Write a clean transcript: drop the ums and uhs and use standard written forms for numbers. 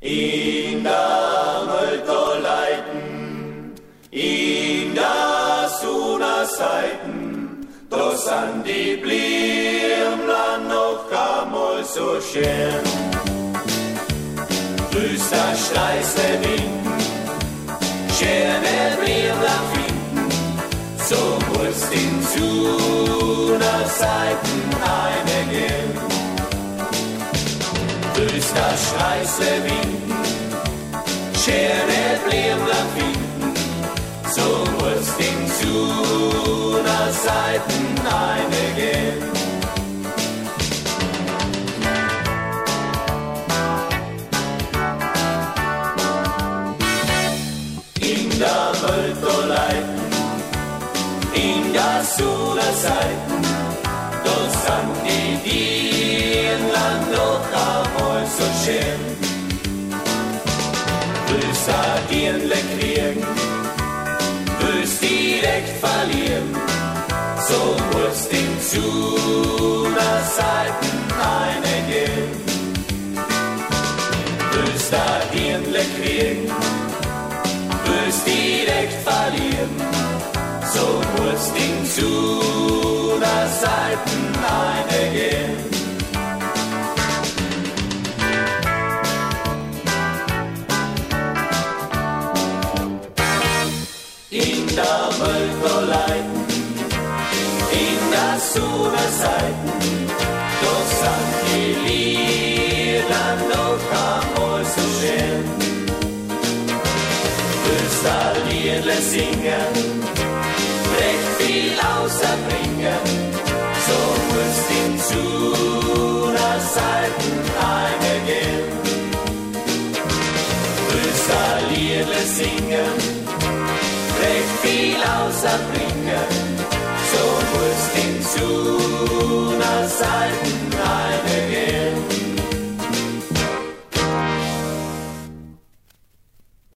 In der Mölterleiten, in der Sunnerseiten, da sind die Blümlein noch einmal so schön. Grüß der Streißle winken, schöne Blümlein finden, so musst in Sunnerseiten reingehen. Grüß der Streißle winken, schöne Blümlein finden, so musst in Sunnerseiten reingehen. In der Mölterleiten, in der Sunnerseiten, da sind die Dirnlein noch einmal so schön. Willst du Dirnle kriegen, willst direkt verlieren, so musst in Sunnerseiten reingehen. Willst du Dirnle kriegen, willst direkt verlieren, so musst in Sunnerseiten reingehen. In der Mölterleiten, in der Sunnerseiten, da sind die Lieder noch einmal so schön. Willst du Liedle singen, recht viel außerbringen, so musst in Sunnerseiten reingehen. Willst du Liedle singen, recht viel außerbringen, so musst in Sunnerseiten